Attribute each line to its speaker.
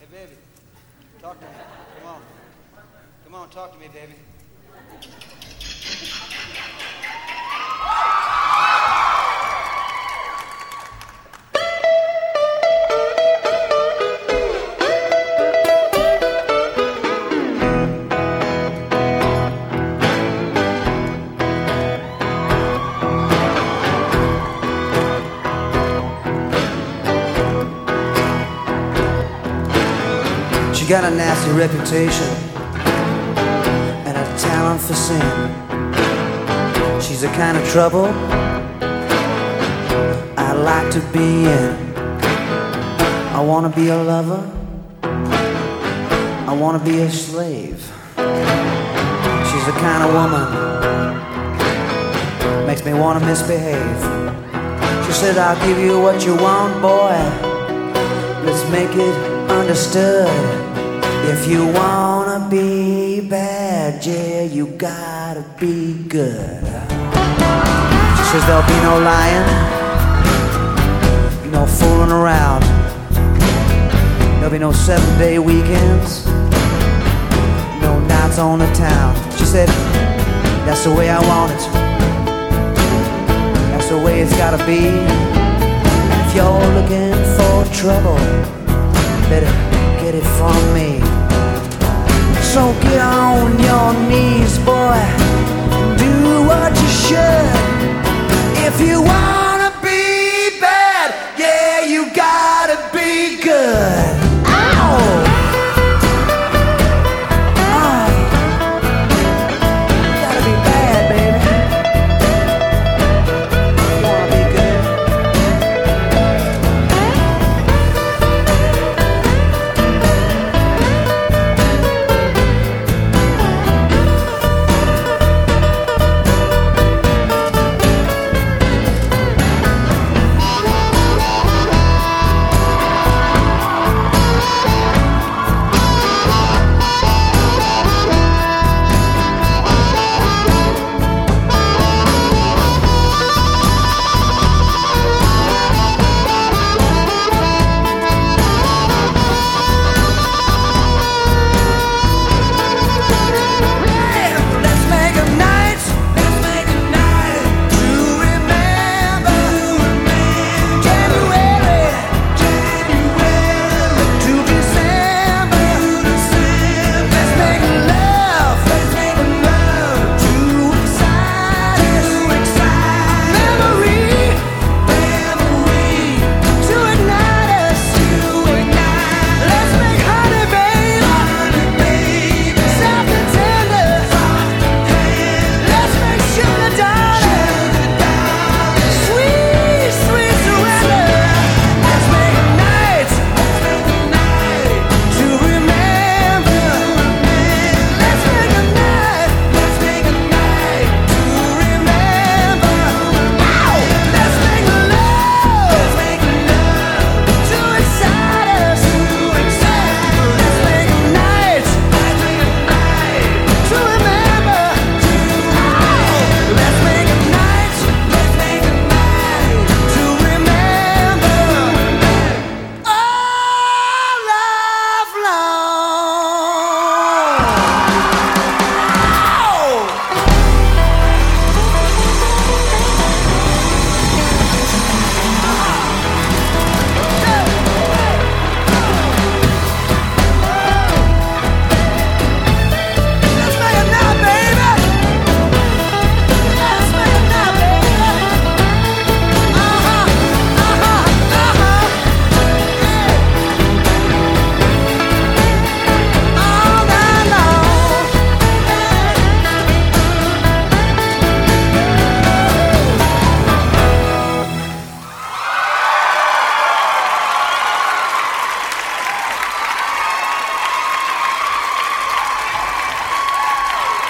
Speaker 1: baby, talk to me. Come on. Come on, talk to me, baby. She got a nasty reputation and a talent for sin. She's the kind of trouble I'd like to be in. I wanna be a lover, I wanna be a slave. She's the kind of woman makes me wanna misbehave. She said, I'll give you what you want, boy. Let's make it understood. If you wanna be bad, yeah, you gotta be good. She says there'll be no lying, no fooling around. There'll be no 7-day weekends, no nights on the town. She said, that's the way I want it, that's the way it's gotta be. If you're looking for trouble, better get it from me. So get on your knees, boy, do what you should. If you wanna be bad, yeah, you gotta be good.